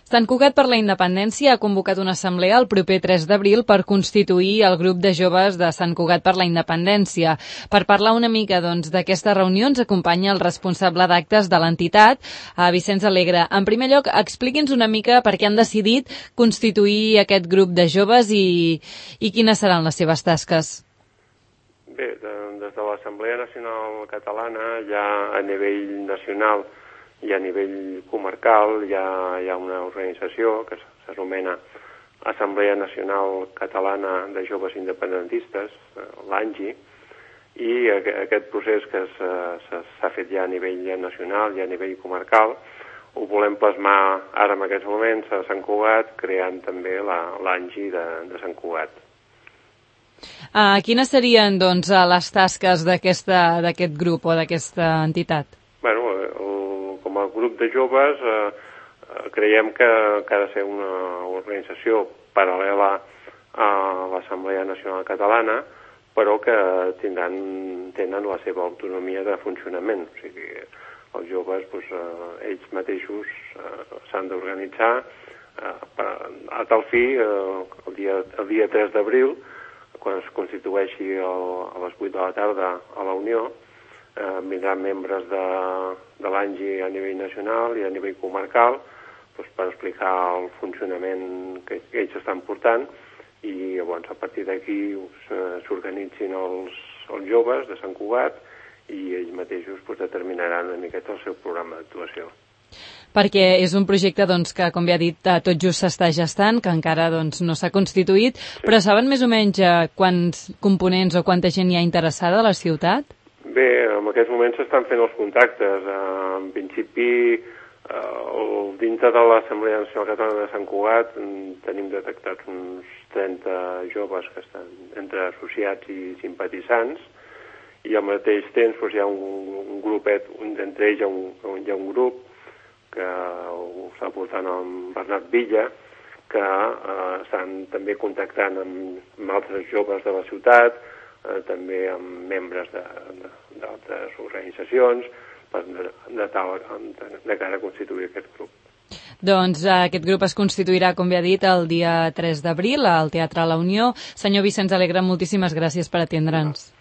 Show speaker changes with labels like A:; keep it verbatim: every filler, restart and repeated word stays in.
A: Sant Cugat per la Independència ha convocat una assemblea el proper tres d'abril per constituir el grup de joves de Sant Cugat per la Independència. Per parlar una mica doncs, d'aquesta reunió ens acompanya el responsable d'actes de l'entitat, Vicenç Alegre. En primer lloc, expliqui'ns una mica per què han decidit constituir aquest grup de joves i, i quines seran les seves tasques.
B: Bé, des de l'Assemblea Nacional Catalana ja a nivell nacional i a nivell comarcal hi ha, hi ha una organització que s'anomena Assemblea Nacional Catalana de Joves Independentistes, l'ANGI, i aquest procés que s'ha fet ja a nivell nacional i a nivell comarcal ho volem plasmar ara en aquests moments a Sant Cugat, creant també l'ANGI de, de Sant Cugat.
A: Uh, quines serien doncs, les tasques d'aquest grup o d'aquesta entitat?
B: Bueno, com a grup de joves eh, creiem que, que ha de ser una organització paral·lela a l'Assemblea Nacional Catalana, però que tindran, tenen la seva autonomia de funcionament. O sigui, els joves, doncs, eh, ells mateixos eh, s'han d'organitzar eh, a tal fi, eh, el, dia, el dia tres d'abril, quan es constitueixi el, a les vuit de la tarda a la Unió, eh, vindran membres de, de l'ANGI a nivell nacional i a nivell comarcal doncs, per explicar el funcionament que, que ells estan portant i llavors a partir d'aquí s'organitzin els, els joves de Sant Cugat i ells mateixos doncs, determinaran una miqueta el seu programa d'actuació.
A: Perquè és un projecte doncs, que, com bé ha dit, tot just s'està gestant, que encara doncs, no s'ha constituït, sí. Però saben més o menys quants components o quanta gent hi ha interessada a la ciutat?
B: Bé, en aquests moments s'estan fent els contactes. En principi, eh, dintre de l'Assemblea Nacional Catalana de Sant Cugat tenim detectats uns trenta joves que estan entre associats i simpatitzants, i al mateix temps doncs, hi ha un, un grupet, entre ells hi ha un, hi ha un grup que ho està portant amb Bernat Villa, que eh, estan també contactant amb, amb altres joves de la ciutat, eh, també amb membres d'altres organitzacions, per, de, de, tal, de, de cara a constituir aquest grup.
A: Doncs eh, aquest grup es constituirà, com bé ha dit, el dia tres d'abril al Teatre La Unió. Senyor Vicenç Alegre, moltíssimes gràcies per atendre'ns.